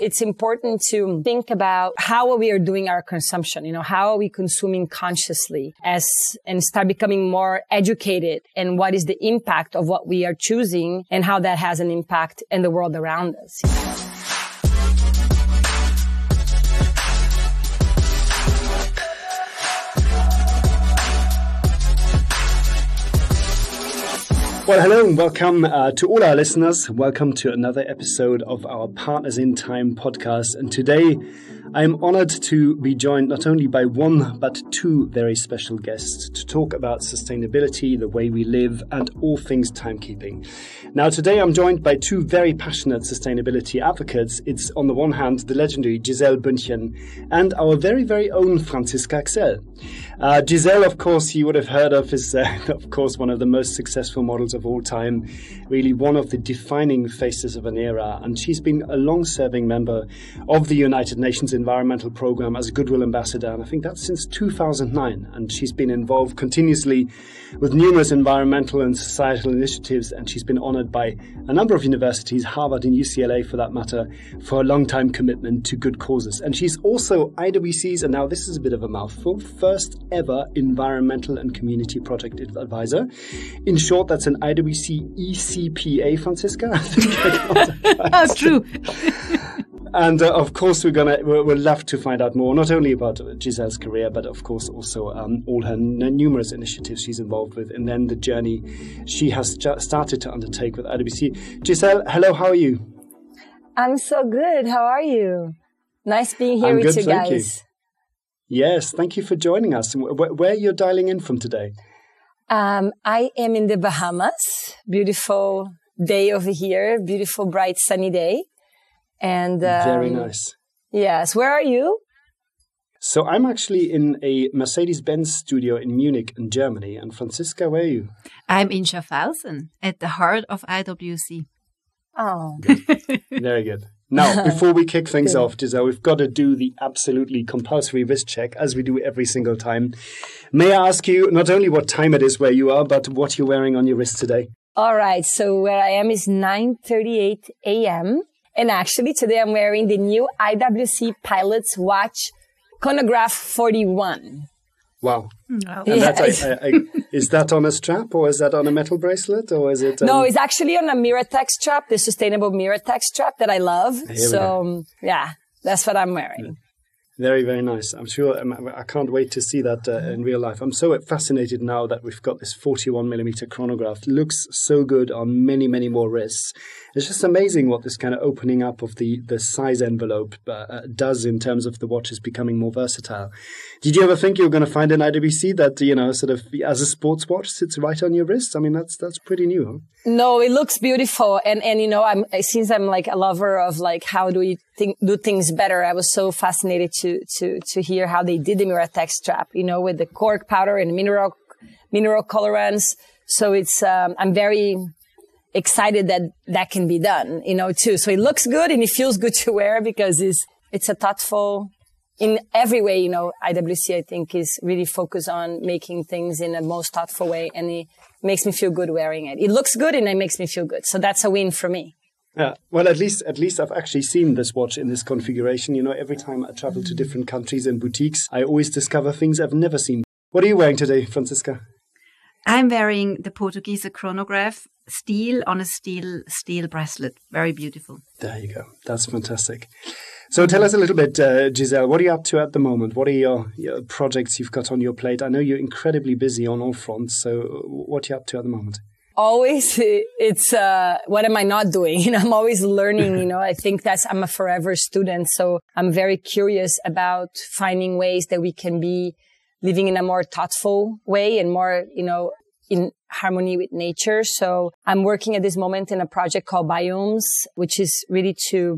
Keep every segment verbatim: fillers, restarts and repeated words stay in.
It's important to think about how we are doing our consumption. You know, how are we consuming consciously as, and start becoming more educated, and what is the impact of what we are choosing and how that has an impact in the world around us. Well, hello and welcome uh, to all our listeners. Welcome to another episode of our Partners in Time podcast. And today I'm honored to be joined not only by one, but two very special guests to talk about sustainability, the way we live, and all things timekeeping. Now, today I'm joined by two very passionate sustainability advocates. It's on the one hand, the legendary Giselle Bündchen and our very, very own Franziska Axel. Uh, Giselle, of course, you would have heard of, is, uh, of course, one of the most successful models of all time, really one of the defining faces of an era. And she's been a long-serving member of the United Nations Environmental Programme as a Goodwill Ambassador. And I think that's since two thousand nine. And she's been involved continuously with numerous environmental and societal initiatives. And she's been honoured by a number of universities, Harvard and U C L A for that matter, for a long-time commitment to good causes. And she's also I W C's, and now this is a bit of a mouthful, first ever Environmental and Community Project Advisor. In short, that's an I W C E C P A, Franziska. I think I got that right. Oh, true. And uh, of course, we're gonna we'll, we'll love to find out more, not only about Giselle's career, but of course also um, all her n- numerous initiatives she's involved with, and then the journey she has ju- started to undertake with I W C. Giselle, hello, how are you? I'm so good. How are you? Nice being here I'm with good, you thank guys. You. Yes, thank you for joining us. Where, where you're dialing in from today? Um, I am in the Bahamas. Beautiful day over here. Beautiful, bright, sunny day. And um, very nice. Yes. Where are you? So I'm actually in a Mercedes-Benz studio in Munich in Germany. And Franziska, where are you? I'm in Schaffhausen at the heart of I W C. Oh. Good. Very good. Now, before we kick things off, Giselle, we've got to do the absolutely compulsory wrist check, as we do every single time. May I ask you not only what time it is where you are, but what you're wearing on your wrist today? All right. So where I am is nine thirty-eight a.m. And actually, today I'm wearing the new I W C Pilot's Watch Chronograph forty-one. Wow. No. And Yeah. that's, I, I, I, is that on a strap, or is that on a metal bracelet, or is it? Um... No, it's actually on a Miratex strap, the sustainable Miratex strap that I love. Here we So, go. um, yeah, that's what I'm wearing. Very, very nice. I'm sure, um, I can't wait to see that uh, in real life. I'm so fascinated now that we've got this forty-one millimeter chronograph. It looks so good on many, many more wrists. It's just amazing what this kind of opening up of the, the size envelope uh, does in terms of the watches becoming more versatile. Did you ever think you were going to find an I W C that, you know, sort of as a sports watch sits right on your wrist? I mean, that's that's pretty new, huh? No, it looks beautiful. And, and, you know, I'm, since I'm like a lover of like, how do we think, do things better? I was so fascinated to, to, to hear how they did the Miratex strap, you know, with the cork powder and mineral, mineral colorants. So it's, um, I'm very excited that that can be done, you know, too. So it looks good and it feels good to wear because it's, it's a thoughtful, in every way, you know, I W C, I think, is really focused on making things in the most thoughtful way. And it makes me feel good wearing it. It looks good and it makes me feel good. So that's a win for me. Yeah, well, at least at least I've actually seen this watch in this configuration. You know, every time I travel to different countries and boutiques, I always discover things I've never seen. What are you wearing today, Franziska? I'm wearing the Portuguese chronograph, steel on a steel steel bracelet. Very beautiful. There you go. That's fantastic. So tell us a little bit, uh, Giselle, what are you up to at the moment? What are your, your projects you've got on your plate? I know you're incredibly busy on all fronts. So what are you up to at the moment? Always, it's, uh, what am I not doing? You know, I'm always learning, you know, I think that's, I'm a forever student. So I'm very curious about finding ways that we can be living in a more thoughtful way and more, you know, in harmony with nature. So I'm working at this moment in a project called Biomes, which is really to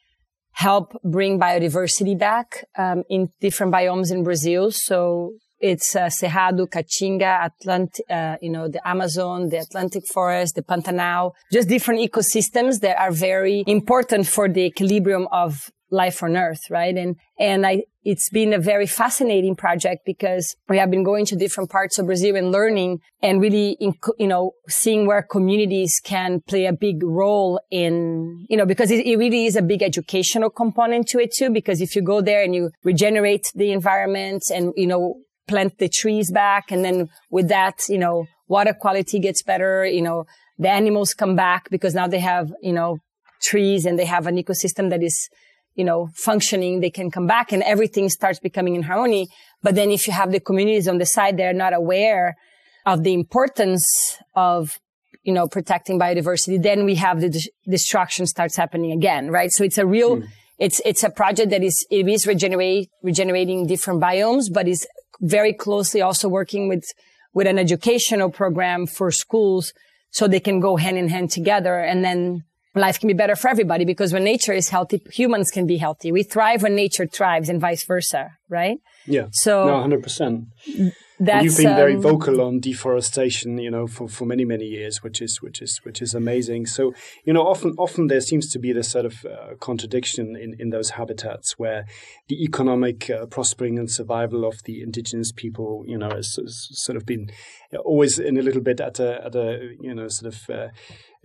help bring biodiversity back, um, in different biomes in Brazil. So it's uh, Cerrado, Caatinga, Atlantic, uh, you know, the Amazon, the Atlantic forest, the Pantanal, just different ecosystems that are very important for the equilibrium of life on Earth, right? And, and I, it's been a very fascinating project because we have been going to different parts of Brazil and learning and really, you know, seeing where communities can play a big role in, you know, because it, it really is a big educational component to it too, because if you go there and you regenerate the environment and, you know, plant the trees back, and then with that, you know, water quality gets better, you know, the animals come back because now they have, you know, trees and they have an ecosystem that is, you know, functioning, they can come back and everything starts becoming in harmony. But then if you have the communities on the side, they're not aware of the importance of, you know, protecting biodiversity, then we have the de- destruction starts happening again, right? So it's a real, mm. it's, it's a project that is, it is regenerate, regenerating different biomes, but is very closely also working with, with an educational program for schools so they can go hand in hand together, and then life can be better for everybody, because when nature is healthy, humans can be healthy. We thrive when nature thrives and vice versa, right? Yeah. So no, one hundred percent. That's, you've been um, very vocal on deforestation, you know, for, for many, many years, which is which is which is amazing. So, you know, often often there seems to be this sort of uh, contradiction in, in those habitats where the economic uh, prospering and survival of the indigenous people, you know, has, has sort of been always in a little bit at a at a you know sort of uh,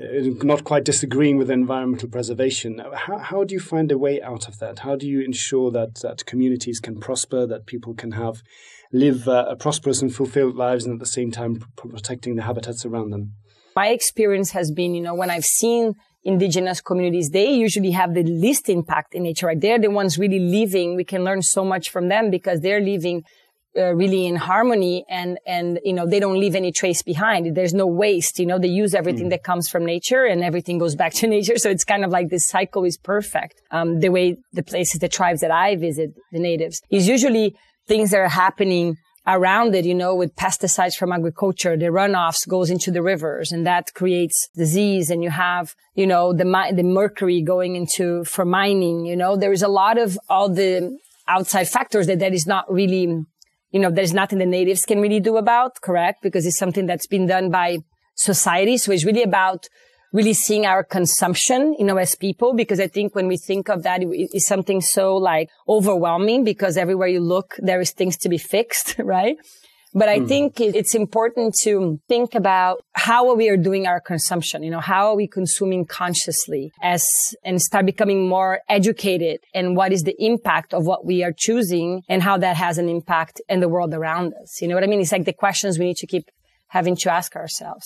not quite disagreeing with environmental preservation. How how do you find a way out of that? How do you ensure that that communities can prosper, that people can have live uh, prosperous and fulfilled lives, and at the same time p- protecting the habitats around them? My experience has been, you know, when I've seen indigenous communities, they usually have the least impact in nature, right? They're the ones really living. We can learn so much from them because they're living uh, really in harmony, and, and, you know, they don't leave any trace behind. There's no waste, you know, they use everything mm. that comes from nature and everything goes back to nature. So it's kind of like this cycle is perfect. Um, the way the places, the tribes that I visit, the natives, is usually things that are happening around it, you know, with pesticides from agriculture, the runoffs goes into the rivers and that creates disease. And you have, you know, the the mercury going into for mining, you know, there is a lot of all the outside factors that that is not really, you know, there's nothing the natives can really do about, correct? Because it's something that's been done by society. So it's really about really seeing our consumption, you know, as people, because I think when we think of that, it is something so like overwhelming because everywhere you look, there is things to be fixed, right? But I mm. think it's important to think about how we are doing our consumption, you know, how are we consuming consciously as, and start becoming more educated, and what is the impact of what we are choosing and how that has an impact in the world around us. You know what I mean? It's like the questions we need to keep having to ask ourselves,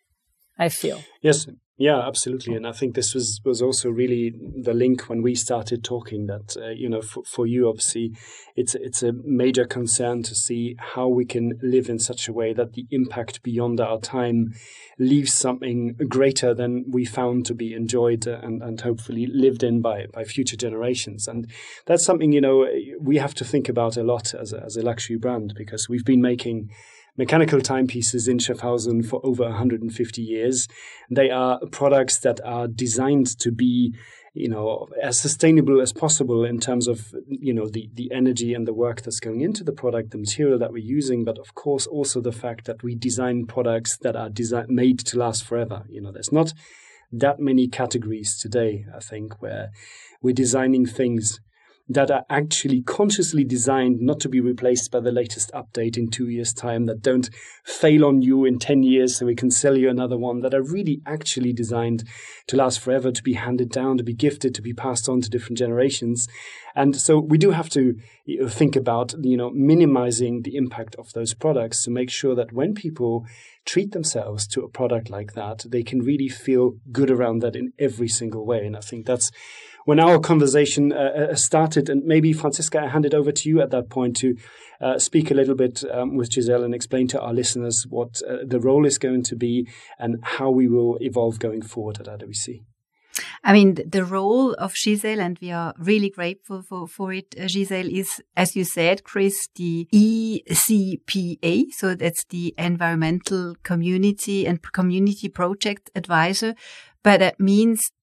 I feel. Yes. Yeah, absolutely. And I think this was, was also really the link when we started talking that, uh, you know, for, for you, obviously, it's, it's a major concern to see how we can live in such a way that the impact beyond our time leaves something greater than we found to be enjoyed and, and hopefully lived in by, by future generations. And that's something, you know, we have to think about a lot as a, as a luxury brand, because we've been making mechanical timepieces in Schaffhausen for over one hundred fifty years. They are products that are designed to be, you know, as sustainable as possible in terms of, you know, the, the energy and the work that's going into the product, the material that we're using, but of course also the fact that we design products that are design- made to last forever. You know, there's not that many categories today, I think, where we're designing things that are actually consciously designed not to be replaced by the latest update in two years' time, that don't fail on you in ten years so we can sell you another one, that are really actually designed to last forever, to be handed down, to be gifted, to be passed on to different generations. And so we do have to think about, you know, minimizing the impact of those products to make sure that when people treat themselves to a product like that, they can really feel good around that in every single way. And I think that's when our conversation uh, started. And maybe, Franziska, I hand it over to you at that point to uh, speak a little bit um, with Giselle and explain to our listeners what uh, the role is going to be and how we will evolve going forward at R W C. I mean, the role of Giselle, and we are really grateful for, for it, uh, Giselle, is, as you said, Chris, the E C P A. So that's the Environmental Community and Community Project Advisor. But that means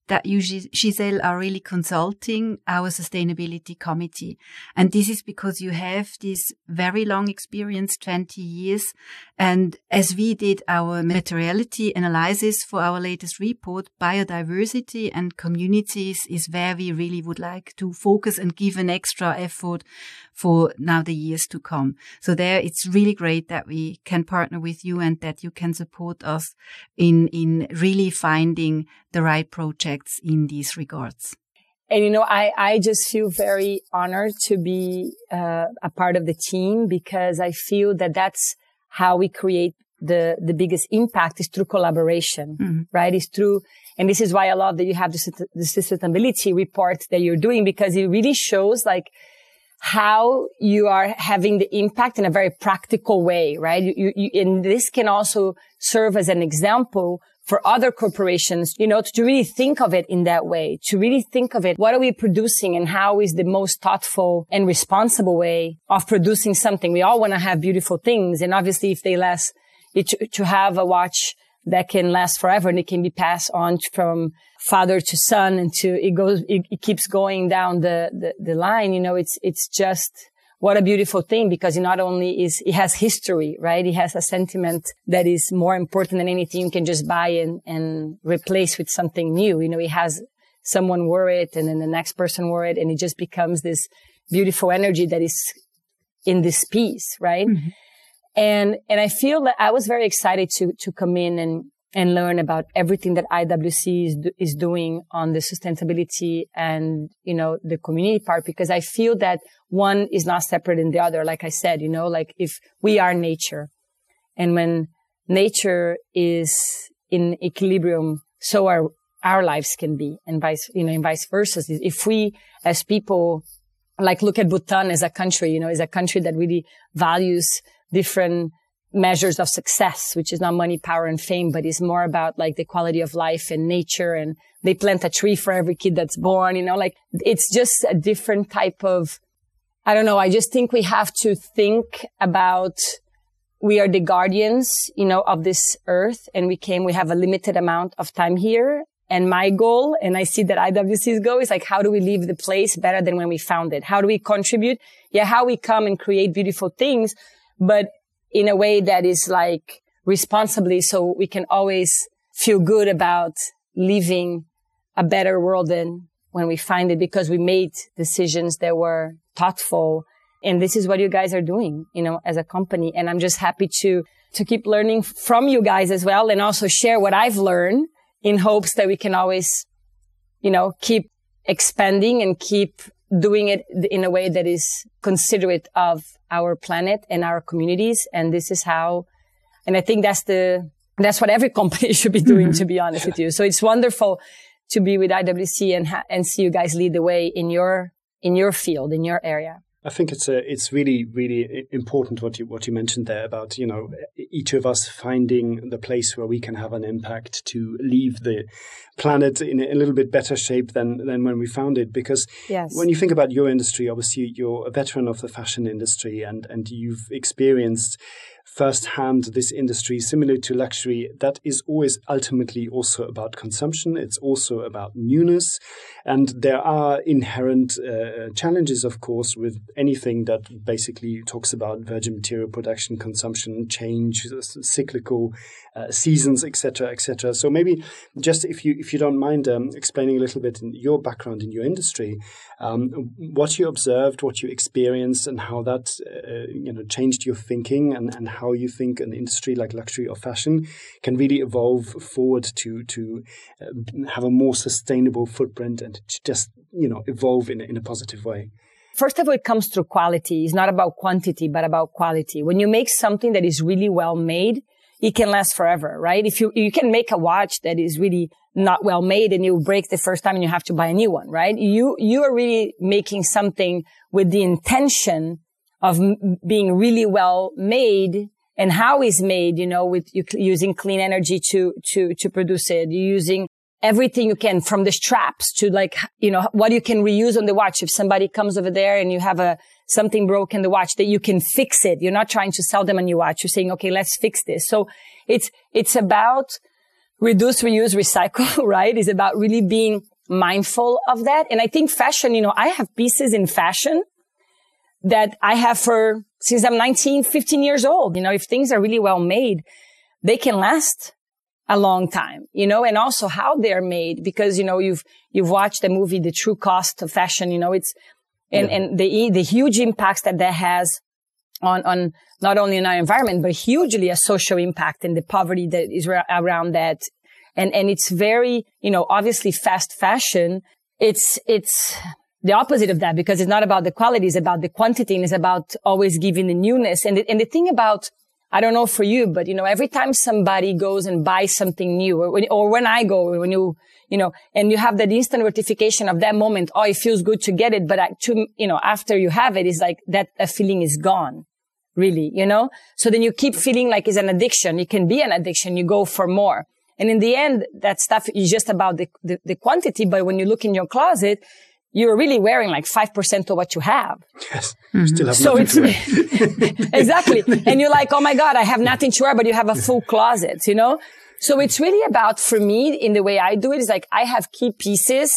that you, Giselle, are really consulting our sustainability committee. And this is because you have this very long experience, twenty years. And as we did our materiality analysis for our latest report, biodiversity and communities is where we really would like to focus and give an extra effort for now the years to come. So there, it's really great that we can partner with you and that you can support us in, in really finding the right projects in these regards. And, you know, I, I just feel very honored to be uh, a part of the team, because I feel that that's how we create the, the biggest impact is through collaboration, mm-hmm. right? It's through, and this is why I love that you have the, the sustainability report that you're doing, because it really shows like how you are having the impact in a very practical way, right? You, you, you, and this can also serve as an example for other corporations, you know, to, to really think of it in that way, to really think of it. What are we producing and how is the most thoughtful and responsible way of producing something? We all want to have beautiful things. And obviously if they last, it, to have a watch that can last forever and it can be passed on from father to son and to, it goes, it, it keeps going down the, the, the line. You know, it's, it's just, what a beautiful thing, because it not only is, it has history, right? It has a sentiment that is more important than anything you can just buy and, and replace with something new. You know, it has someone wore it and then the next person wore it, and it just becomes this beautiful energy that is in this piece, right? Mm-hmm. And, and I feel that I was very excited to, to come in and, and learn about everything that I W C is, is doing on the sustainability and, you know, the community part, because I feel that one is not separate in the other. Like I said, you know, like if we are nature, and when nature is in equilibrium, so our, our lives can be, and vice, you know, and vice versa. If we as people, like look at Bhutan as a country, you know, as a country that really values different measures of success, which is not money, power, and fame, but is more about like the quality of life and nature. And they plant a tree for every kid that's born, you know, like it's just a different type of, I don't know. I just think we have to think about, we are the guardians, you know, of this earth, and we came, we have a limited amount of time here. And my goal, and I see that I W C's goal, is like, how do we leave the place better than when we found it? How do we contribute? Yeah, how we come and create beautiful things, but in a way that is like responsibly, so we can always feel good about leaving a better world than when we find it, because we made decisions that were thoughtful. And this is what you guys are doing, you know, as a company. And I'm just happy to, to keep learning from you guys as well, and also share what I've learned in hopes that we can always, you know, keep expanding and keep doing it in a way that is considerate of our planet and our communities. And this is how, and I think that's the, that's what every company should be doing, mm-hmm. to be honest with you. So it's wonderful to be with I W C and ha- and see you guys lead the way in your, in your field, in your area. I think it's a, it's really, really important what you what you mentioned there about, you know, each of us finding the place where we can have an impact to leave the planet in a little bit better shape than, than when we found it. Because yes. when you think about your industry, obviously you're a veteran of the fashion industry, and, and you've experienced firsthand this industry, similar to luxury, that is always ultimately also about consumption. It's also about newness. And there are inherent uh, challenges, of course, with anything that basically talks about virgin material production, consumption, change, cyclical uh, seasons, et cetera, et cetera. So maybe just if you if you don't mind um, explaining a little bit in your background in your industry, um, what you observed, what you experienced, and how that uh, you know changed your thinking, and, and how you think an industry like luxury or fashion can really evolve forward to to uh, have a more sustainable footprint and to just you know evolve in in a positive way. First of all, it comes through quality. It's not about quantity, but about quality. When you make something that is really well made, it can last forever, right? If you, you can make a watch that is really not well made and you break the first time and you have to buy a new one, right? You, you are really making something with the intention of m- being really well made, and how it's made, you know, with you using clean energy to, to, to produce it. You're using everything you can, from the straps to like, you know, what you can reuse on the watch. If somebody comes over there and you have a, something broke in the watch, that you can fix it. You're not trying to sell them a new watch. You're saying, okay, let's fix this. So it's, it's about reduce, reuse, recycle, right? It's about really being mindful of that. And I think fashion, you know, I have pieces in fashion that I have for, since I'm nineteen, fifteen years old. You know, if things are really well made, they can last a long time, you know, and also how they're made, because, you know, you've, you've watched the movie, The True Cost of Fashion, you know, it's, and, yeah. and the, the huge impacts that that has on, on not only in our environment, but hugely a social impact and the poverty that is ra- around that. And, and it's very, you know, obviously fast fashion. It's, it's the opposite of that, because it's not about the quality, it's about the quantity, and it's about always giving the newness. And the, and the thing about, I don't know for you, but, you know, every time somebody goes and buys something new, or when, or when I go, when you, you know, and you have that instant gratification of that moment, oh, it feels good to get it. But, I, to, you know, after you have it, it's like that a feeling is gone, really, you know? So then you keep feeling like it's an addiction. It can be an addiction. You go for more. And in the end, that stuff is just about the, the, the quantity. But when you look in your closet, you're really wearing like five percent of what you have. Yes. Mm-hmm. Still have so nothing it's, to wear. Exactly. And you're like, oh my God, I have nothing to wear, but you have a full closet, you know? So it's really about, for me, in the way I do it, is like I have key pieces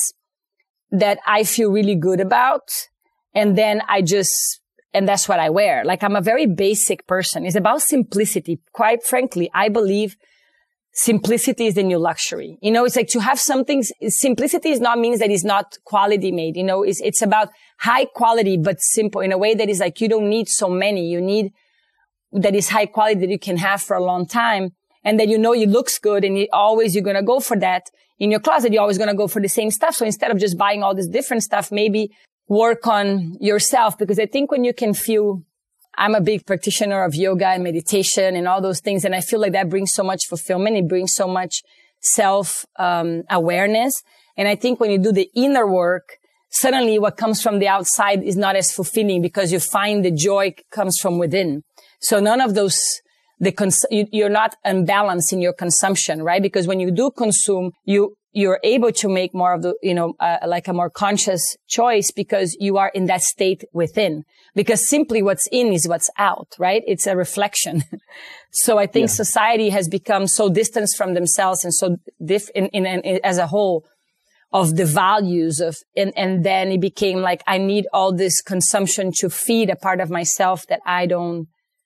that I feel really good about. And then I just, and that's what I wear. Like I'm a very basic person. It's about simplicity. Quite frankly, I believe simplicity is the new luxury. You know, it's like to have something, simplicity is not means that it's not quality made. You know, it's, it's about high quality, but simple in a way that is like, you don't need so many. You need that is high quality that you can have for a long time. And then, you know, it looks good, and you always, you're going to go for that. In your closet, you're always going to go for the same stuff. So instead of just buying all this different stuff, maybe work on yourself, because I think when you can feel, I'm a big practitioner of yoga and meditation and all those things. And I feel like that brings so much fulfillment. It brings so much self, um, awareness. And I think when you do the inner work, suddenly what comes from the outside is not as fulfilling, because you find the joy comes from within. So none of those, the cons- you, you're not unbalanced in your consumption, right? Because when you do consume, you, you're able to make more of the, you know, uh, like a more conscious choice, because you are in that state within. Because simply what's in is what's out, right? It's a reflection. So I think yeah. society has become so distanced from themselves and so diff in, in, in, as a whole of the values of, and, and then it became like, I need all this consumption to feed a part of myself that I don't,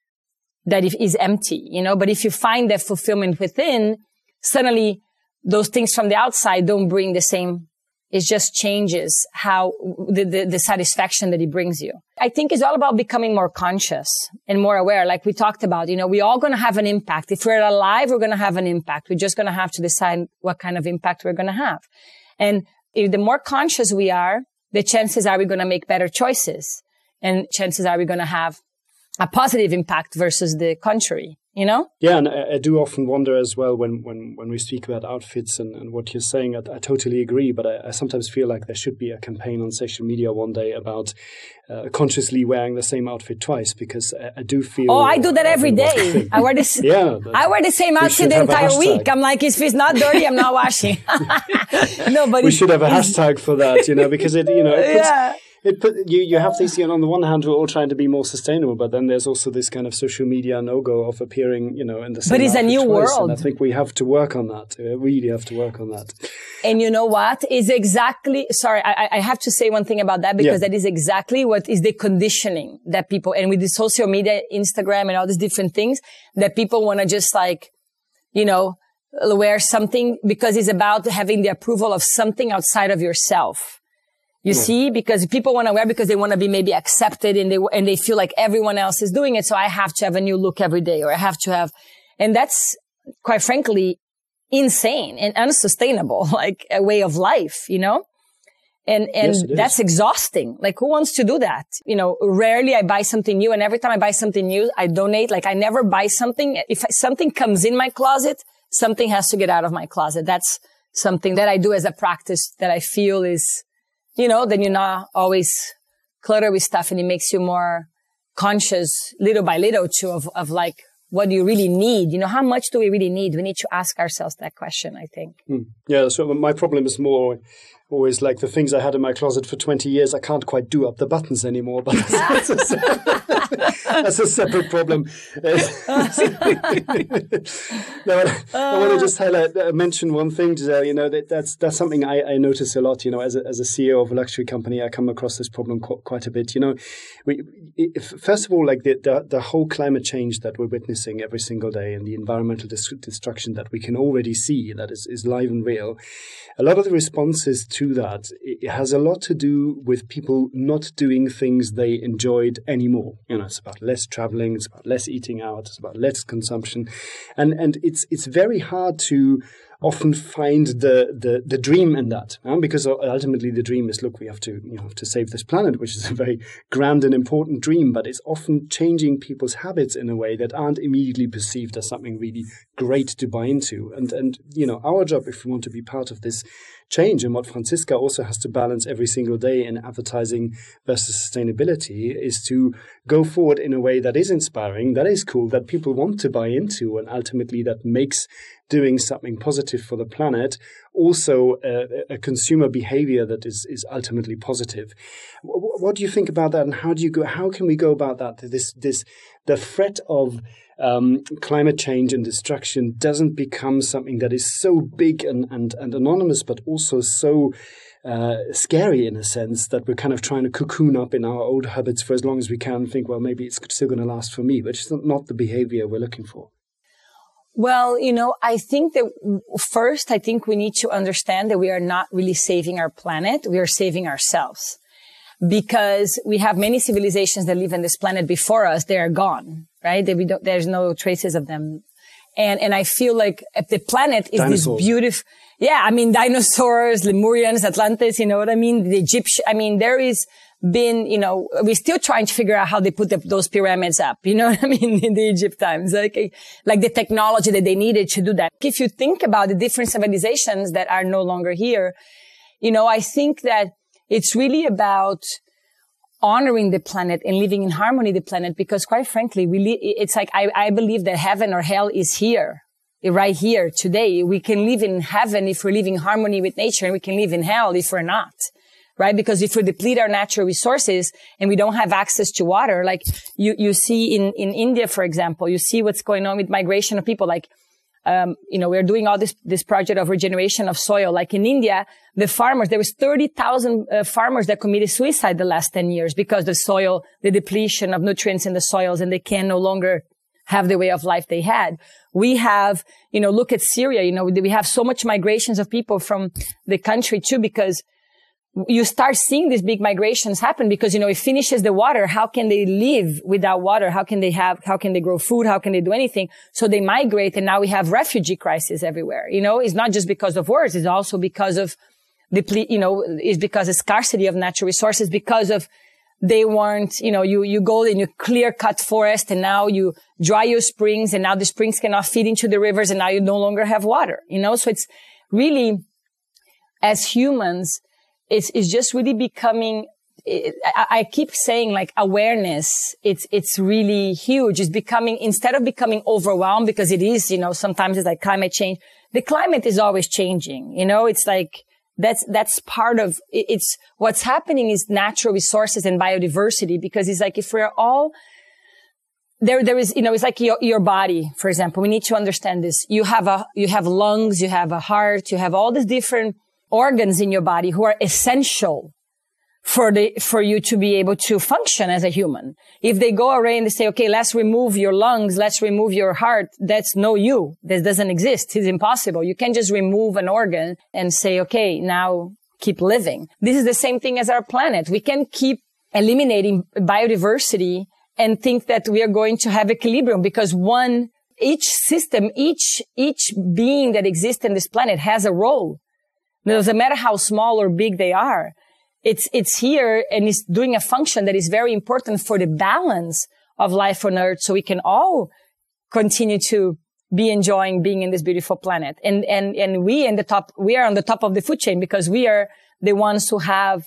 that is empty, you know? But if you find that fulfillment within, suddenly those things from the outside don't bring the same. It just changes how the, the, the satisfaction that it brings you. I think it's all about becoming more conscious and more aware. Like we talked about, you know, we're all going to have an impact. If we're alive, we're going to have an impact. We're just going to have to decide what kind of impact we're going to have. And if the more conscious we are, the chances are we're going to make better choices, and chances are we're going to have a positive impact versus the contrary. You know? Yeah, and I, I do often wonder as well when, when, when we speak about outfits and, and what you're saying, I, I totally agree, but I, I sometimes feel like there should be a campaign on social media one day about uh, consciously wearing the same outfit twice, because I, I do feel... Oh, I do that every day. I wear this. Yeah, I wear the same outfit the entire week. I'm like, if it's not dirty, I'm not washing. No, but we should have a hashtag for that, you know, because it, you know, it puts... Yeah. It put, you, you have these, you know, on the one hand, we're all trying to be more sustainable, but then there's also this kind of social media no-go of appearing, you know, in the same But it's a new twice, world. And I think we have to work on that. We really have to work on that. And you know what? Is exactly, sorry, I, I have to say one thing about that, because yeah. that is exactly what is the conditioning that people, and with the social media, Instagram and all these different things, that people want to just like, you know, wear something because it's about having the approval of something outside of yourself. You yeah. see, because people want to wear because they want to be maybe accepted, and they, and they feel like everyone else is doing it. So I have to have a new look every day, or I have to have, and that's quite frankly insane and unsustainable, like a way of life, you know? And, and yes, that's exhausting. Like who wants to do that? You know, rarely I buy something new, and every time I buy something new, I donate. Like I never buy something. If something comes in my closet, something has to get out of my closet. That's something that I do as a practice that I feel is, you know, then you're not always cluttered with stuff, and it makes you more conscious little by little too of, of like, what do you really need? You know, how much do we really need? We need to ask ourselves that question, I think. Mm. Yeah, so my problem is more always like the things I had in my closet for twenty years, I can't quite do up the buttons anymore, but that's, that's, a, that's a separate problem. No, I, I want to just highlight, uh, mention one thing, Giselle, you know, that that's, that's something I, I notice a lot, you know, as a, as a C E O of a luxury company, I come across this problem qu- quite a bit, you know. We, if, first of all, like the, the, the whole climate change that we're witnessing every single day and the environmental dis- destruction that we can already see, that is, is live and real, a lot of the responses to that, it has a lot to do with people not doing things they enjoyed anymore. You know, it's about less traveling, it's about less eating out, it's about less consumption. And and it's it's very hard to often find the the, the dream in that, uh, because ultimately the dream is, look, we have to you know have to save this planet, which is a very grand and important dream, but it's often changing people's habits in a way that aren't immediately perceived as something really great to buy into. And and you know, our job, if we want to be part of this change, and what Franziska also has to balance every single day in advertising versus sustainability, is to go forward in a way that is inspiring, that is cool, that people want to buy into, and ultimately that makes doing something positive for the planet also a, a consumer behavior that is, is ultimately positive. What, what do you think about that, and how do you go? How can we go about that? This this the threat of Um, climate change and destruction doesn't become something that is so big and, and, and anonymous, but also so uh, scary in a sense that we're kind of trying to cocoon up in our old habits for as long as we can and think, well, maybe it's still going to last for me, which is not the behavior we're looking for. Well, you know, I think that first, I think we need to understand that we are not really saving our planet. We are saving ourselves. Because we have many civilizations that live on this planet before us, they are gone, right? That we don't, there's no traces of them. And, and I feel like the planet is Dinosaurs. this beautiful, yeah, I mean, dinosaurs, Lemurians, Atlantis, you know what I mean? The Egyptian, I mean, there is been, you know, we're still trying to figure out how they put the, those pyramids up, you know what I mean? In the Egypt times, like, like the technology that they needed to do that. If you think about the different civilizations that are no longer here, you know, I think that it's really about honoring the planet and living in harmony with the planet, because quite frankly, we li- it's like, I, I believe that heaven or hell is here, right here today. We can live in heaven if we're living in harmony with nature, and we can live in hell if we're not, right? Because if we deplete our natural resources and we don't have access to water, like you, you see in, in India, for example, you see what's going on with migration of people, like Um, you know, we're doing all this, this project of regeneration of soil. Like in India, the farmers, there was thirty thousand uh, farmers that committed suicide the last ten years because the soil, the depletion of nutrients in the soils, and they can no longer have the way of life they had. We have, you know, look at Syria, you know, we have so much migrations of people from the country too, because you start seeing these big migrations happen because, you know, it finishes the water. How can they live without water? How can they have, how can they grow food? How can they do anything? So they migrate, and now we have refugee crisis everywhere. You know, it's not just because of wars. It's also because of deplete, you know, it's because of scarcity of natural resources, because of they weren't, you know, you, you go and you clear cut forest, and now you dry your springs, and now the springs cannot feed into the rivers, and now you no longer have water, you know? So it's really, as humans, It's, it's just really becoming, it, I, I keep saying like awareness, it's, it's really huge. It's becoming, instead of becoming overwhelmed, because it is, you know, sometimes it's like climate change. The climate is always changing, you know, it's like, that's, that's part of, it, it's, what's happening is natural resources and biodiversity, because it's like if we're all, there, there is, you know, it's like your, your body, for example. We need to understand this. You have a, you have lungs, you have a heart, you have all these different organs in your body who are essential for the, for you to be able to function as a human. If they go away and they say, okay, let's remove your lungs, let's remove your heart, that's no you. That doesn't exist. It's impossible. You can't just remove an organ and say, okay, now keep living. This is the same thing as our planet. We can keep eliminating biodiversity and think that we are going to have equilibrium, because one, each system, each, each being that exists on this planet has a role. It doesn't matter how small or big they are. It's, it's here, and it's doing a function that is very important for the balance of life on Earth, so we can all continue to be enjoying being in this beautiful planet. And, and, and we in the top, we are on the top of the food chain, because we are the ones who have,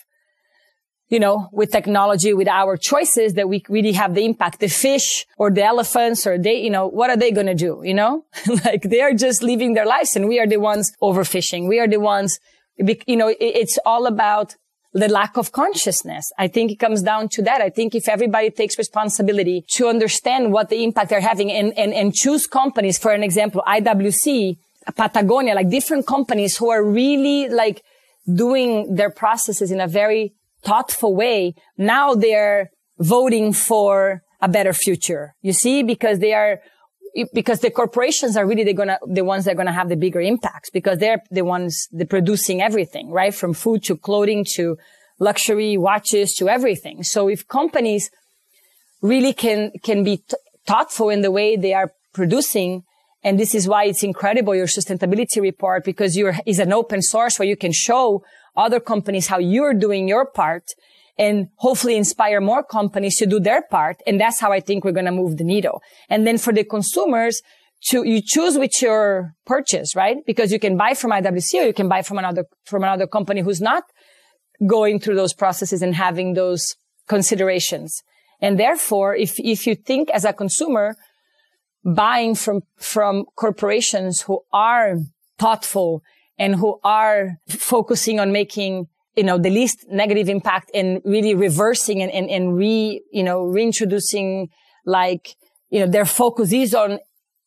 you know, with technology, with our choices, that we really have the impact. The fish or the elephants, or they, you know, what are they going to do? You know, like they are just living their lives, and we are the ones overfishing. We are the ones you know, it's all about the lack of consciousness. I think it comes down to that. I think if everybody takes responsibility to understand what the impact they're having and, and, and choose companies, for an example, I W C, Patagonia, like different companies who are really like doing their processes in a very thoughtful way. Now they're voting for a better future. You see, because they are, because the corporations are really, they're gonna, the ones that are gonna have the bigger impacts because they're the ones that producing everything, right? From food to clothing to luxury watches to everything. So if companies really can, can be t- thoughtful in the way they are producing, and this is why it's incredible, your sustainability report, because you're, is an open source where you can show other companies how you're doing your part and hopefully inspire more companies to do their part. And that's how I think we're going to move the needle. And then for the consumers, to, you choose which your purchase, right? Because you can buy from I W C or you can buy from another, from another company who's not going through those processes and having those considerations. And therefore, if, if you think as a consumer, buying from, from corporations who are thoughtful and who are focusing on making, you know, the least negative impact and really reversing and, and, and re, you know, reintroducing, like, you know, their focus is on,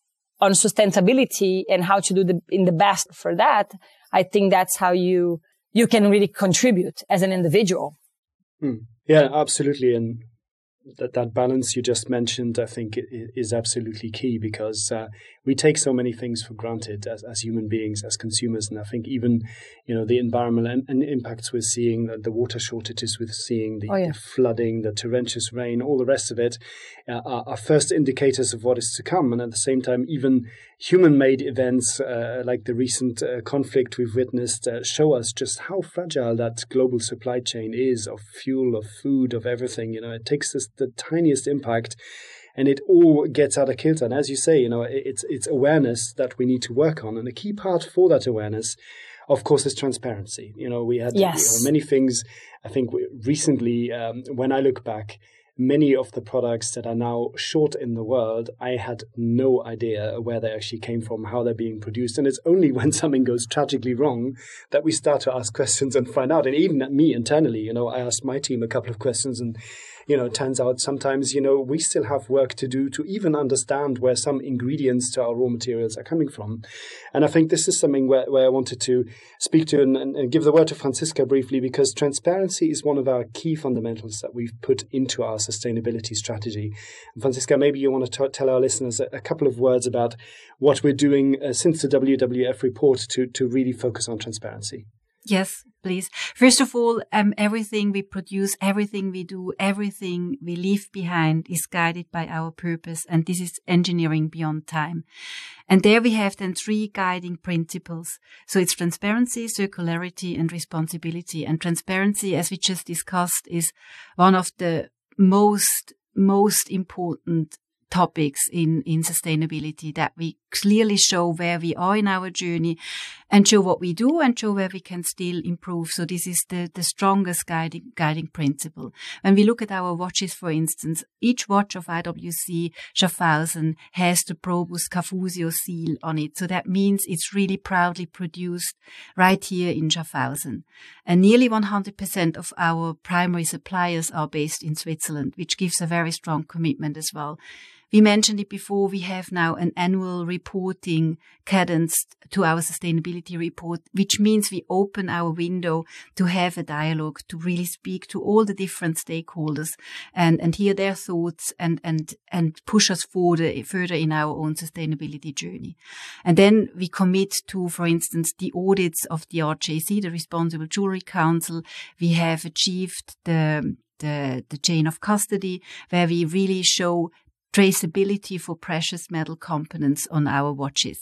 on sustainability and how to do the, in the best for that. I think that's how you, you can really contribute as an individual. Mm. Yeah, absolutely. And that, that balance you just mentioned, I think, is absolutely key because uh, we take so many things for granted as, as human beings, as consumers. And I think even, you know, the environmental and, and impacts we're seeing, the, the water shortages we're seeing, the, oh, yeah. the flooding, the torrential rain, all the rest of it uh, are, are first indicators of what is to come. And at the same time, even human-made events uh, like the recent uh, conflict we've witnessed uh, show us just how fragile that global supply chain is of fuel, of food, of everything. You know, it takes this, the tiniest impact and it all gets out of kilter. And as you say, you know, it's it's awareness that we need to work on. And a key part for that awareness, of course, is transparency. You know, we had yes. you know, many things, I think we, recently, um, when I look back, many of the products that are now short in the world, I had no idea where they actually came from, how they're being produced. And it's only when something goes tragically wrong that we start to ask questions and find out. And even at me internally, you know, I asked my team a couple of questions and, you know, it turns out sometimes, you know, we still have work to do to even understand where some ingredients to our raw materials are coming from. And I think this is something where, where I wanted to speak to and, and, and give the word to Franziska briefly, because transparency is one of our key fundamentals that we've put into our sustainability strategy. And Franziska, maybe you want to t- tell our listeners a, a couple of words about what we're doing uh, since the W W F report to, to really focus on transparency. Yes, please. First of all, um, everything we produce, everything we do, everything we leave behind is guided by our purpose. And this is engineering beyond time. And there we have then three guiding principles. So it's transparency, circularity, and responsibility. And transparency, as we just discussed, is one of the most, most important topics in, in sustainability, that we clearly show where we are in our journey and show what we do and show where we can still improve. So this is the, the strongest guiding, guiding principle. When we look at our watches, for instance, each watch of I W C Schaffhausen has the Probus Cafusio seal on it. So that means it's really proudly produced right here in Schaffhausen. And nearly one hundred percent of our primary suppliers are based in Switzerland, which gives a very strong commitment as well. We mentioned it before, we have now an annual reporting cadence to our sustainability report, which means we open our window to have a dialogue, to really speak to all the different stakeholders and, and hear their thoughts and, and, and push us further, further in our own sustainability journey. And then we commit to, for instance, the audits of the R J C, the Responsible Jewelry Council. We have achieved the, the, the chain of custody, where we really show traceability for precious metal components on our watches.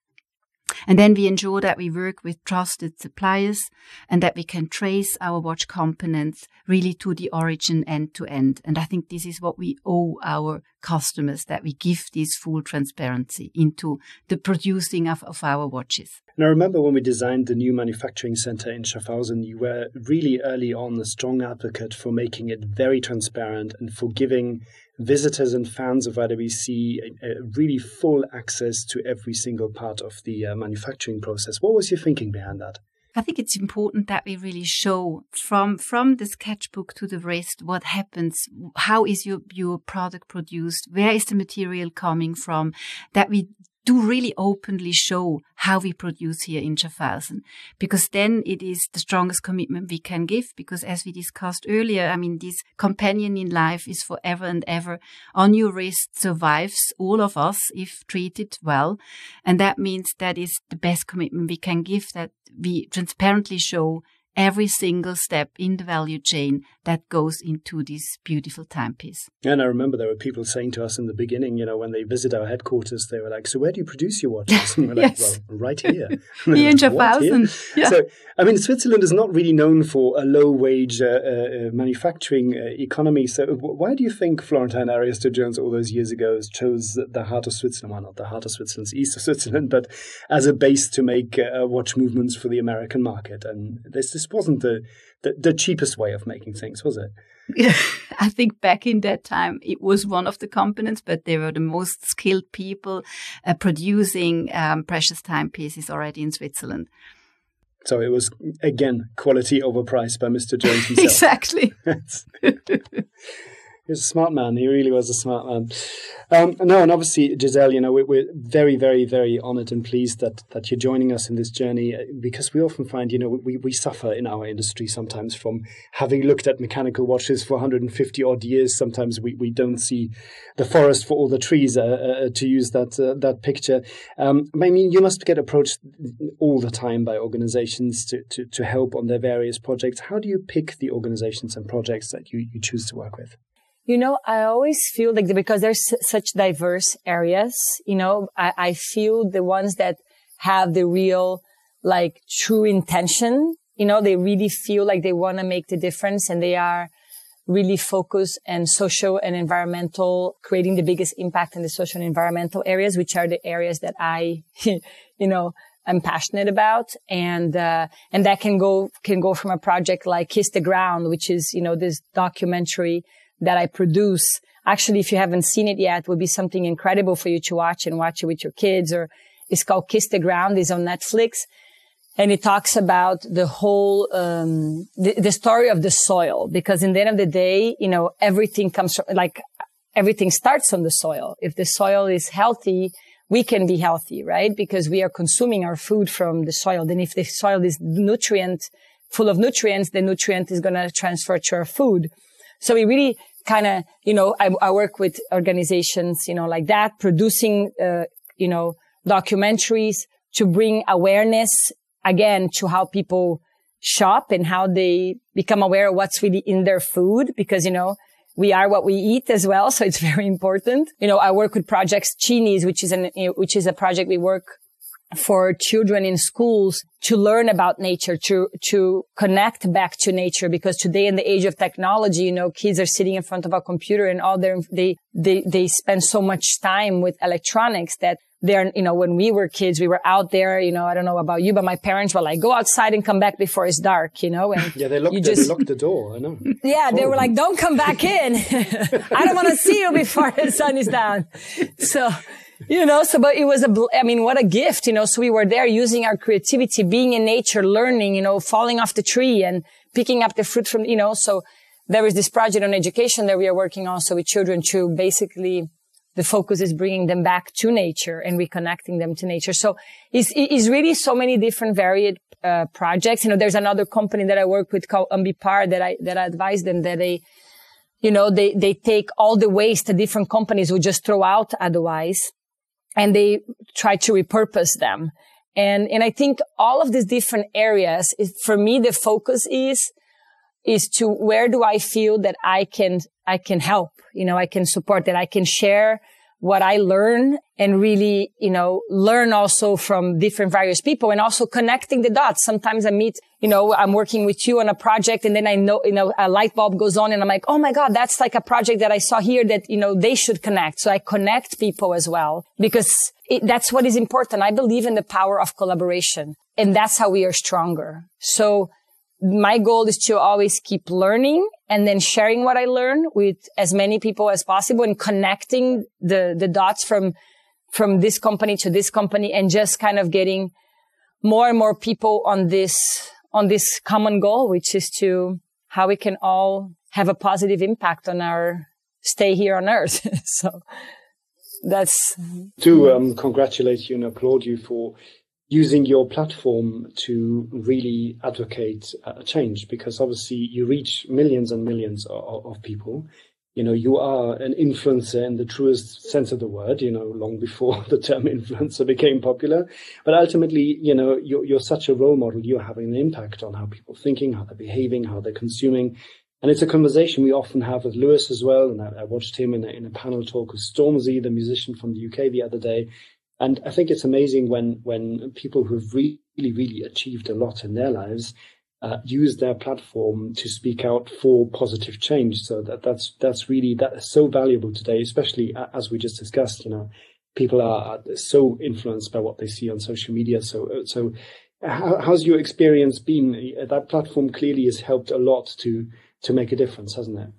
And then we ensure that we work with trusted suppliers and that we can trace our watch components really to the origin end to end. And I think this is what we owe our customers, that we give this full transparency into the producing of, of our watches. And I remember when we designed the new manufacturing center in Schaffhausen, you were really early on a strong advocate for making it very transparent and for giving visitors and fans of I W C a, a really full access to every single part of the uh, manufacturing process. What was your thinking behind that? I think it's important that we really show from from the sketchbook to the wrist what happens, how is your, your product produced, where is the material coming from, that we do really openly show how we produce here in Schaffhausen, because then it is the strongest commitment we can give, because as we discussed earlier, I mean, this companion in life is forever and ever on your wrist, survives all of us if treated well. And that means that is the best commitment we can give, that we transparently show every single step in the value chain that goes into this beautiful timepiece. And I remember there were people saying to us in the beginning, you know, when they visit our headquarters, they were like, so where do you produce your watches? And we're like, yes. well, right here. Here in Schaffhausen. Yeah. So, I mean, Switzerland is not really known for a low-wage uh, uh, manufacturing uh, economy. So why do you think Florentine Ariosto-Jones all those years ago chose the heart of Switzerland, well, not the heart of Switzerland, east of Switzerland, but as a base to make uh, watch movements for the American market? And this, this wasn't the, the, the cheapest way of making things, was it? I think back in that time, it was one of the components, but they were the most skilled people uh, producing um, precious timepieces already in Switzerland. So it was, again, quality over price by Mister Jones himself. Exactly. He was a smart man. He really was a smart man. Um, no, and obviously, Giselle, you know, we're, we're very, very, very honored and pleased that that you're joining us in this journey, because we often find, you know, we, we suffer in our industry sometimes from having looked at mechanical watches for one hundred fifty odd years. Sometimes we, we don't see the forest for all the trees, uh, uh, to use that uh, that picture. Um, I mean, you must get approached all the time by organizations to, to, to help on their various projects. How do you pick the organizations and projects that you, you choose to work with? You know, I always feel like because there's such diverse areas, you know, I, I feel the ones that have the real, like, true intention, you know, they really feel like they want to make the difference, and they are really focused on social and environmental, creating the biggest impact in the social and environmental areas, which are the areas that I, you know, I'm passionate about. And, uh, and that can go, can go from a project like Kiss the Ground, which is, you know, this documentary that I produce. Actually, if you haven't seen it yet, it would be something incredible for you to watch and watch it with your kids. Or it's called Kiss the Ground. It's on Netflix. And it talks about the whole, um, the, the story of the soil. Because in the end of the day, you know, everything comes from, like, everything starts on the soil. If the soil is healthy, we can be healthy, right? Because we are consuming our food from the soil. Then if the soil is nutrient, full of nutrients, the nutrient is going to transfer to our food. So we really kind of, you know, I, I work with organizations, you know, like that, producing, uh, you know, documentaries to bring awareness, again, to how people shop and how they become aware of what's really in their food, because, you know, we are what we eat as well. So it's very important. You know, I work with Projects Genies, which is an, which is a project we work for children in schools to learn about nature, to, to connect back to nature. Because today in the age of technology, you know, kids are sitting in front of a computer and all their, they, they, they spend so much time with electronics that they're, you know, when we were kids, we were out there, you know, I don't know about you, but my parents were like, go outside and come back before it's dark, you know, and yeah, they locked, just, they locked the door. I know. Yeah. They were like, don't come back in. I don't want to see you before the sun is down. So, you know, so, but it was a, I mean, what a gift, you know, so we were there using our creativity, being in nature, learning, you know, falling off the tree and picking up the fruit from, you know, so there is this project on education that we are working also with children to basically, the focus is bringing them back to nature and reconnecting them to nature. So it's, it's really so many different varied, uh, projects. You know, there's another company that I work with called Ambipar that I, that I advise them that they, you know, they, they take all the waste that different companies would just throw out otherwise, and they try to repurpose them. And, and I think all of these different areas is, for me, the focus is, is to where do I feel that I can, I can help, you know, I can support, that I can share what I learn and really, you know, learn also from different various people, and also connecting the dots. Sometimes I meet, you know, I'm working with you on a project, and then I know, you know, a light bulb goes on and I'm like, oh my God, that's like a project that I saw here that, you know, they should connect. So I connect people as well, because it, that's what is important. I believe in the power of collaboration, and that's how we are stronger. So my goal is to always keep learning and then sharing what I learn with as many people as possible, and connecting the, the dots from, from this company to this company, and just kind of getting more and more people on this, on this common goal, which is to how we can all have a positive impact on our stay here on Earth. So that's to um, congratulate you and applaud you for using your platform to really advocate a change, because obviously you reach millions and millions of, of people. You know, you are an influencer in the truest sense of the word, you know, long before the term influencer became popular. But ultimately, you know, you're, you're such a role model. You're having an impact on how people are thinking, how they're behaving, how they're consuming. And it's a conversation we often have with Lewis as well. And I, I watched him in a, in a panel talk with Stormzy, the musician from the U K, the other day. And I think it's amazing when, when people who've really, really achieved a lot in their lives Uh, use their platform to speak out for positive change. So that that's that's really that is so valuable today, especially as we just discussed. You know, people are so influenced by what they see on social media. So so, how, how's your experience been? That platform clearly has helped a lot to to make a difference, hasn't it?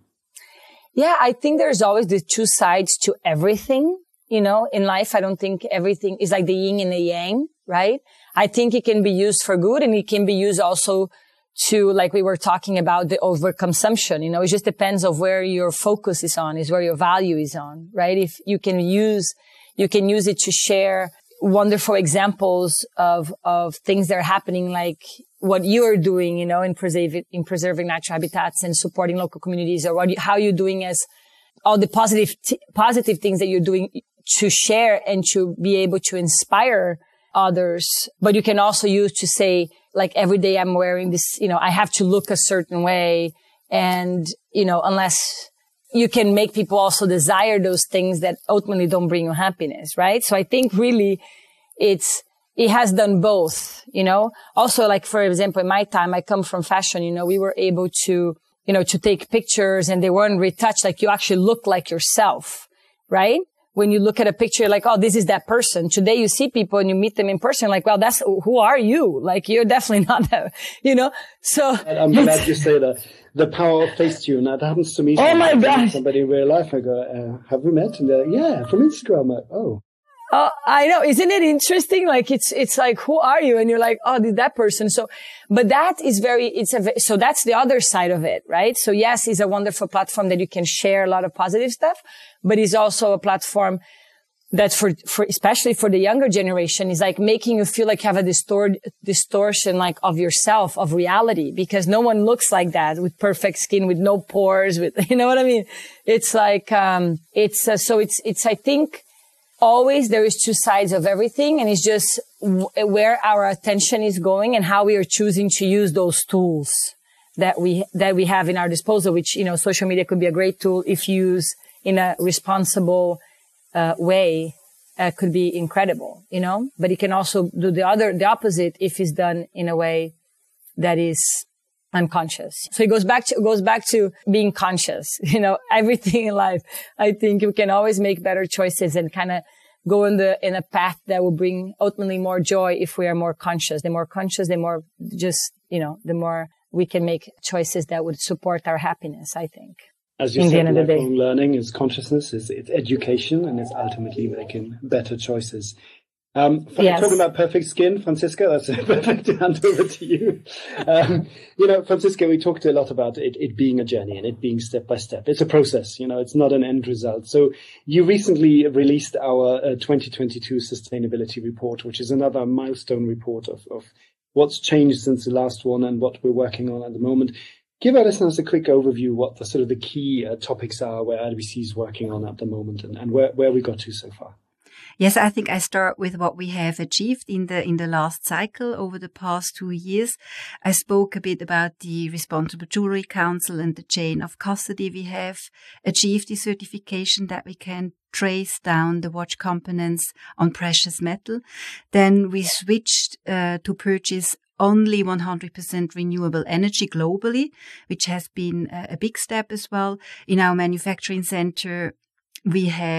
Yeah, I think there's always the two sides to everything. You know, in life, I don't think everything is like the yin and the yang, right? I think it can be used for good, and it can be used also to, like we were talking about, the overconsumption. You know, it just depends of where your focus is on, is where your value is on, right? If you can use, you can use it to share wonderful examples of, of things that are happening, like what you're doing, you know, in preserving, in preserving natural habitats and supporting local communities, or what you, how you're doing as all the positive, t- positive things that you're doing to share and to be able to inspire others. But you can also use to say, like, every day I'm wearing this, you know, I have to look a certain way. And, you know, unless you can make people also desire those things that ultimately don't bring you happiness, right? So I think really it's, it has done both, you know. Also, like, for example, in my time, I come from fashion, you know, we were able to, you know, to take pictures and they weren't retouched. Like, you actually look like yourself, right? When you look at a picture, you're like, oh, this is that person. Today you see people and you meet them in person, like, well, that's, who are you? Like, you're definitely not that, you know? So. I'm glad you say that. The power of Facetune. That happens to me. Oh my gosh. Somebody in real life, I go, uh, have we met? And they're like, yeah, from Instagram. Like, oh. Oh, I know. Isn't it interesting? Like, it's, it's like, who are you? And you're like, oh, did that person. So, but that is very, it's a, so that's the other side of it, right? So yes, it's a wonderful platform that you can share a lot of positive stuff, but it's also a platform that for, for, especially for the younger generation, is like making you feel like you have a distort, distortion, like, of yourself, of reality, because no one looks like that with perfect skin, with no pores, with, you know what I mean? It's like, um, it's, uh, so it's, it's, I think, always there is two sides of everything, and it's just w- where our attention is going and how we are choosing to use those tools that we, that we have in our disposal, which, you know, social media could be a great tool if used in a responsible, uh, way, uh, could be incredible, you know, but it can also do the other, the opposite if it's done in a way that is unconscious. So it goes back to, it goes back to being conscious, you know, everything in life. I think you can always make better choices and kind of go in the, in a path that will bring ultimately more joy if we are more conscious. The more conscious, the more just, you know, the more we can make choices that would support our happiness, I think. As you said, lifelong learning is consciousness, it's, it's education, and it's ultimately making better choices. Um, yes. Talking about perfect skin, Franziska, that's a perfect hand over to you. Um, you know, Franziska, we talked a lot about it, it being a journey and it being step by step. It's a process, you know, it's not an end result. So you recently released our uh, twenty twenty-two sustainability report, which is another milestone report of, of what's changed since the last one and what we're working on at the moment. Give our listeners a quick overview what the sort of the key uh, topics are where R W C is working on at the moment, and, and where, where we got to so far. Yes, I think I start with what we have achieved in the in the last cycle over the past two years. I spoke a bit about the Responsible Jewelry Council and the chain of custody. We have achieved the certification that we can trace down the watch components on precious metal. Then we switched uh, to purchase only one hundred percent renewable energy globally, which has been a big step as well. In our manufacturing center, we have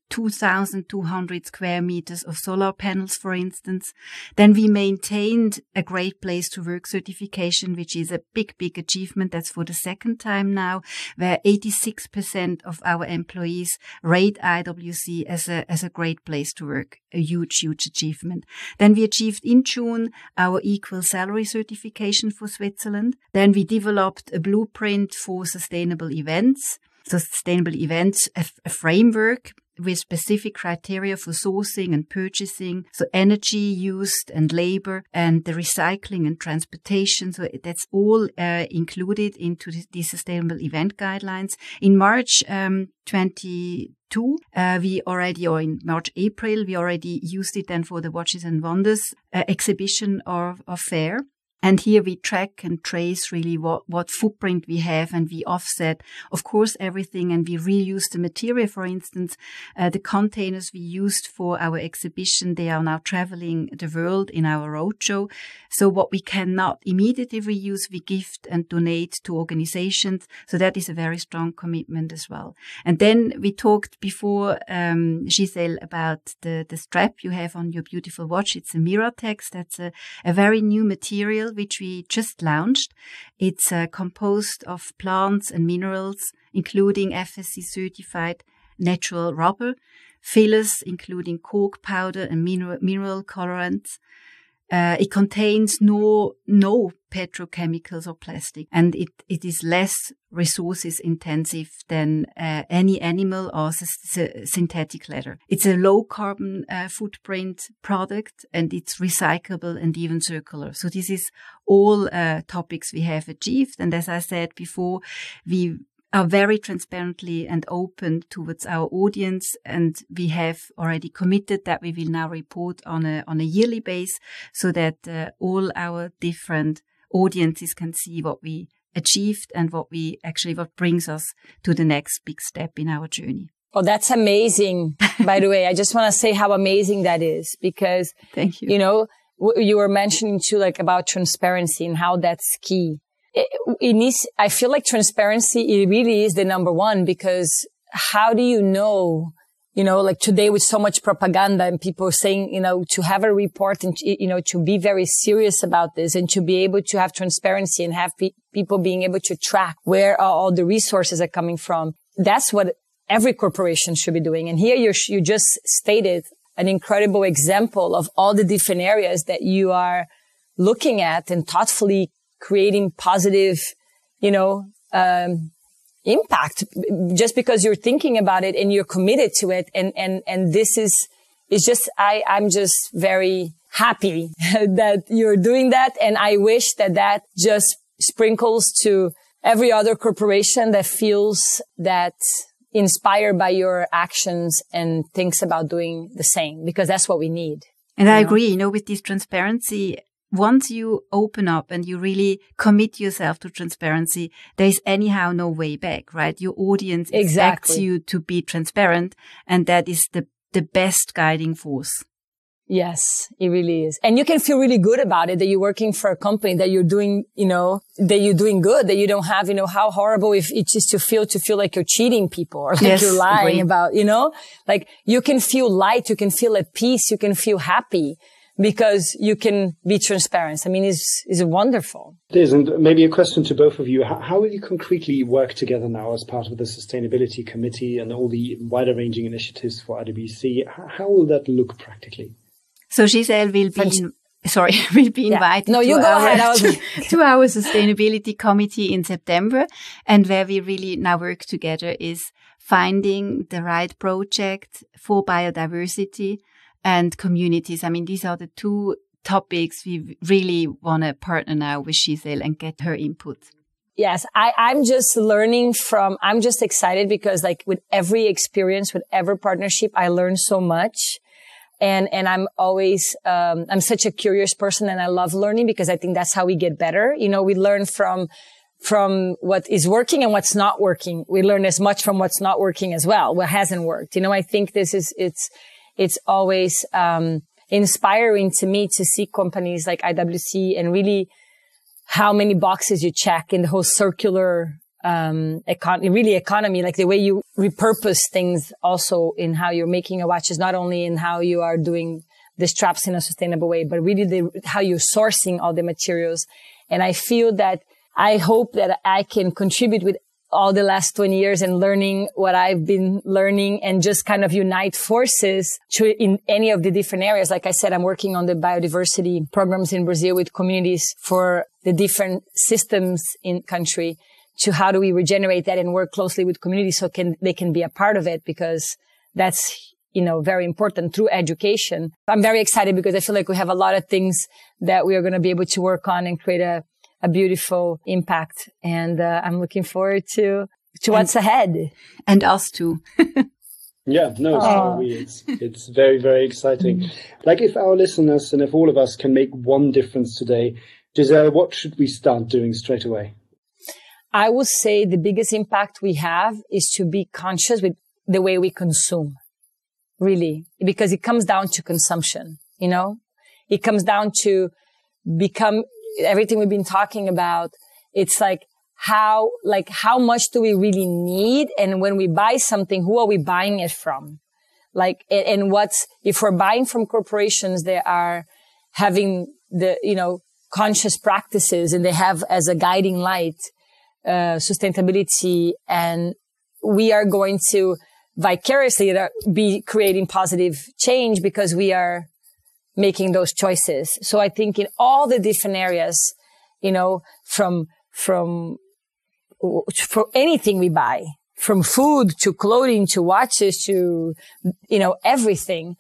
two thousand two hundred square meters of solar panels, for instance. Then we maintained a Great Place to Work certification, which is a big, big achievement. That's for the second time now, where eighty-six percent of our employees rate I W C as a, as a great place to work. A huge, huge achievement. Then we achieved in June our equal salary certification for Switzerland. Then we developed a blueprint for sustainable events. So sustainable events, a, a framework with specific criteria for sourcing and purchasing, so energy used and labor and the recycling and transportation. So that's all uh, included into the, the sustainable event guidelines. In March um, twenty-two, uh, we already, or in March, April, we already used it then for the Watches and Wonders uh, exhibition or, or fair. And here we track and trace really what, what footprint we have, and we offset, of course, everything, and we reuse the material. For instance, uh, the containers we used for our exhibition, they are now traveling the world in our roadshow. So what we cannot immediately reuse, we gift and donate to organizations. So that is a very strong commitment as well. And then we talked before, um, Giselle, about the, the strap you have on your beautiful watch. It's a Miratex. That's a, a very new material which we just launched. It's uh, composed of plants and minerals, including F S C certified natural rubber, fillers, including cork powder and mineral, mineral colorants. Uh, it contains no, no petrochemicals or plastic, and it, it is less resources intensive than uh, any animal or s- s- synthetic leather. It's a low carbon uh, footprint product, and it's recyclable and even circular. So this is all uh, topics we have achieved. And as I said before, we are very transparently and open towards our audience, and we have already committed that we will now report on a on a yearly base, so that uh, all our different audiences can see what we achieved and what we actually what brings us to the next big step in our journey. Oh, that's amazing. By the way, I just want to say how amazing that is, because thank you. You know, w- you were mentioning too, like about transparency and how that's key. It, it needs, I feel like transparency, it really is the number one, because how do you know, you know, like today with so much propaganda and people saying, you know, to have a report and, you know, to be very serious about this and to be able to have transparency and have pe- people being able to track where all the resources are coming from. That's what every corporation should be doing. And here you you just stated an incredible example of all the different areas that you are looking at and thoughtfully creating positive, you know, um, impact just because you're thinking about it and you're committed to it. And, and, and this is, is just, I, I'm just very happy that you're doing that. And I wish that that just sprinkles to every other corporation that feels that inspired by your actions and thinks about doing the same, because that's what we need. And I know? agree, you know, with this transparency, once you open up and you really commit yourself to transparency, there is anyhow no way back, right? Your audience expects exactly. you to be transparent, and that is the, the best guiding force. Yes, it really is. And you can feel really good about it, that you're working for a company, that you're doing, you know, that you're doing good, that you don't have, you know, how horrible if it is to feel, to feel like you're cheating people or like yes, you're lying agree. about, you know, like you can feel light, you can feel at peace, you can feel happy, because you can be transparent. I mean, it's, it's wonderful. It is. And maybe a question to both of you. How, how will you concretely work together now as part of the Sustainability Committee and all the wider ranging initiatives for I W C? How will that look practically? So Giselle will be, in, sorry, will be invited yeah. no, you to, go our, ahead. I was... to, to our Sustainability Committee in September. And where we really now work together is finding the right project for biodiversity and communities. I mean, these are the two topics we really want to partner now with Giselle and get her input. Yes, I, I'm just learning from, I'm just excited because like with every experience, with every partnership, I learn so much. And, and I'm always, um, I'm such a curious person and I love learning because I think that's how we get better. You know, we learn from, from what is working and what's not working. We learn as much from what's not working as well, what hasn't worked. You know, I think this is, it's, it's always, um, inspiring to me to see companies like I W C and really how many boxes you check in the whole circular, um, econ- really economy, like the way you repurpose things also in how you're making a watch is not only in how you are doing the straps in a sustainable way, but really the, how you're sourcing all the materials. And I feel that I hope that I can contribute with all the last twenty years and learning what I've been learning and just kind of unite forces to in any of the different areas. Like I said, I'm working on the biodiversity programs in Brazil with communities for the different systems in country to how do we regenerate that and work closely with communities so can they can be a part of it, because that's, you know, very important through education. I'm very excited because I feel like we have a lot of things that we are going to be able to work on and create a a beautiful impact. And uh, I'm looking forward to to what's and, ahead. And us too. Yeah, no, so we, it's, it's very, very exciting. Like if our listeners and if all of us can make one difference today, Giselle, what should we start doing straight away? I would say the biggest impact we have is to be conscious with the way we consume, really, because it comes down to consumption, you know, it comes down to become everything we've been talking about. It's like how, like how much do we really need? And when we buy something, who are we buying it from? Like, and what's, if we're buying from corporations, they are having the, you know, conscious practices and they have as a guiding light, uh, sustainability, and we are going to vicariously be creating positive change because we are making those choices. So I think in all the different areas, you know, from, from, for anything we buy, from food to clothing to watches to, you know, everything,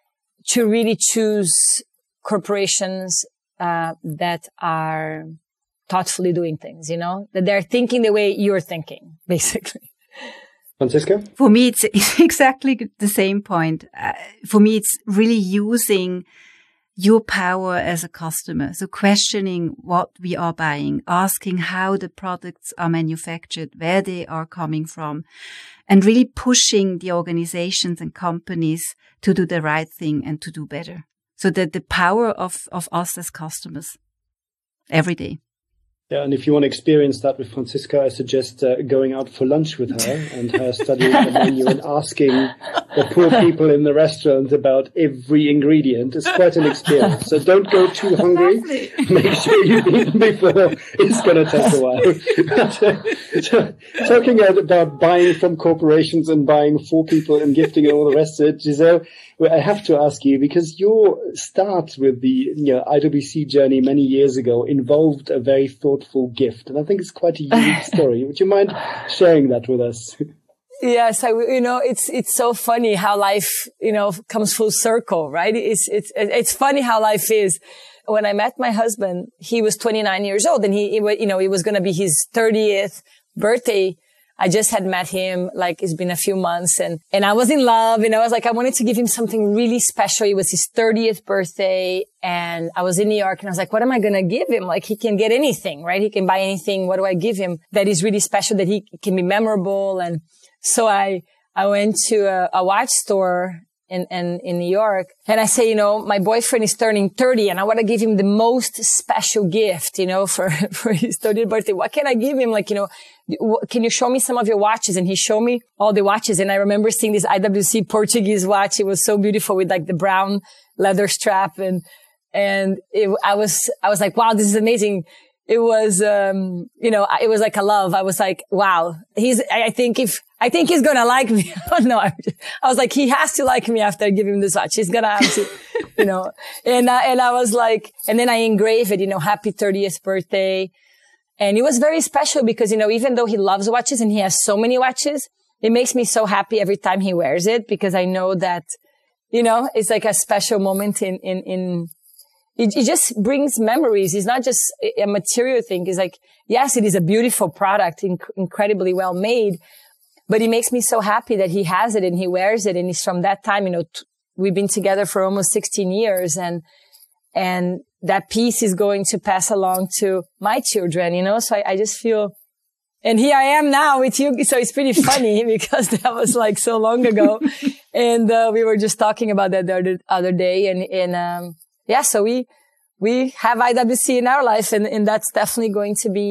to really choose corporations, uh, that are thoughtfully doing things, you know, that they're thinking the way you're thinking, basically. Franziska? For me, it's exactly the same point. Uh, for me, it's really using your power as a customer. So questioning what we are buying, asking how the products are manufactured, where they are coming from, and really pushing the organizations and companies to do the right thing and to do better. So that the power of, of us as customers every day. Yeah, and if you want to experience that with Franziska, I suggest uh, going out for lunch with her and her studying the menu and asking the poor people in the restaurant about every ingredient. It's quite an experience. So don't go too hungry. Make sure you've eaten before. It's going to take a while. But, uh, so, talking about buying from corporations and buying for people and gifting and all the rest of it, Giselle, well, I have to ask you, because your start with the you know, I W C journey many years ago involved a very thoughtful gift. And I think it's quite a unique story. Would you mind sharing that with us? Yes, I, you know, it's, it's so funny how life, you know, comes full circle, right? It's, it's, it's funny how life is. When I met my husband, he was twenty-nine years old and he, he you know, it was going to be his thirtieth birthday. I just had met him, like it's been a few months and, and I was in love and I was like, I wanted to give him something really special. It was his thirtieth birthday and I was in New York and I was like, what am I going to give him? Like he can get anything, right? He can buy anything. What do I give him that is really special, that he can be memorable? And so I, I went to a, a watch store in, in, in New York. And I say, you know, my boyfriend is turning thirty and I want to give him the most special gift, you know, for, for his thirtieth birthday. What can I give him? Like, you know, can you show me some of your watches? And he showed me all the watches. And I remember seeing this I W C Portuguese watch. It was so beautiful with like the brown leather strap. And, and it, I was, I was like, wow, this is amazing. It was, um, you know, it was like a love. I was like, wow, he's, I think if, I think he's going to like me. No, I, I was like, he has to like me after I give him this watch. He's going to have to, you know, and, uh, and I was like, and then I engraved it, you know, happy thirtieth birthday. And it was very special because, you know, even though he loves watches and he has so many watches, it makes me so happy every time he wears it because I know that, you know, it's like a special moment in, in, in, It, it just brings memories. It's not just a material thing. It's like, yes, it is a beautiful product, inc- incredibly well made, but it makes me so happy that he has it and he wears it. And it's from that time, you know, t- we've been together for almost sixteen years and, and that piece is going to pass along to my children, you know? So I, I just feel, and here I am now with you. So it's pretty funny because that was like so long ago. And, uh, we were just talking about that the other, other day and, and, um, yeah, so we, we have I W C in our life and, and that's definitely going to be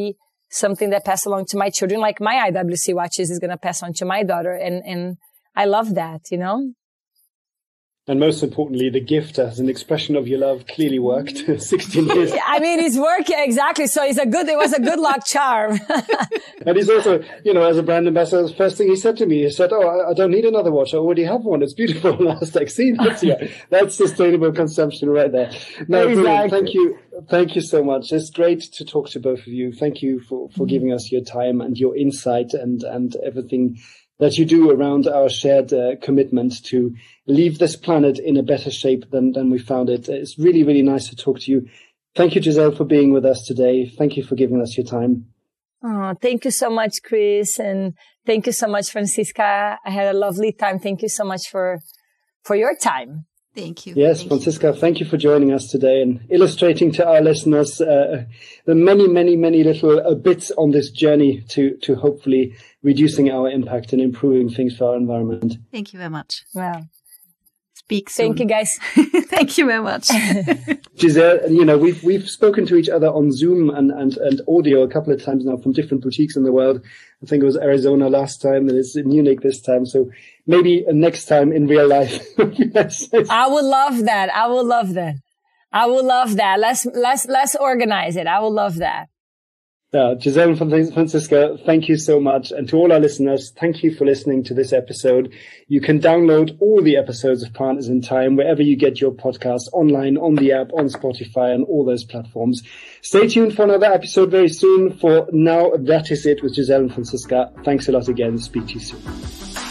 something that passed along to my children, like my I W C watches is going to pass on to my daughter. And, and I love that, you know? And most importantly, the gift as an expression of your love clearly worked. sixteen years. I mean, it's working exactly. So it's a good, it was a good luck charm. And he's also, you know, as a brand ambassador, the first thing he said to me, he said, oh, I, I don't need another watch. I already have one. It's beautiful. And I was like, see, that's, yeah, that's sustainable consumption right there. No, exactly. Thank you. Thank you so much. It's great to talk to both of you. Thank you for, for giving us your time and your insight and, and everything that you do around our shared uh, commitment to leave this planet in a better shape than, than we found it. It's really, really nice to talk to you. Thank you, Giselle, for being with us today. Thank you for giving us your time. Oh, thank you so much, Chris. And thank you so much, Francisca. I had a lovely time. Thank you so much for, for your time. Thank you. Yes, thank Francisca, you. Thank you for joining us today and illustrating to our listeners uh, the many, many, many little uh, bits on this journey to, to hopefully reducing our impact and improving things for our environment. Thank you very much. Wow. Speak soon. Thank you, guys. Thank you very much. Giselle, you know, we've we've spoken to each other on Zoom and, and, and audio a couple of times now from different boutiques in the world. I think it was Arizona last time, and it's in Munich this time. So maybe next time in real life. Yes. I would love that. I would love that. I would love that. Let's let's let's organize it. I would love that. Uh, Giselle and Francisca, thank you so much. And to all our listeners, thank you for listening to this episode. You can download all the episodes of Partners in Time wherever you get your podcasts, online, on the app, on Spotify, and all those platforms. Stay tuned for another episode very soon. For now, that is it with Giselle and Francisca. Thanks a lot again. Speak to you soon.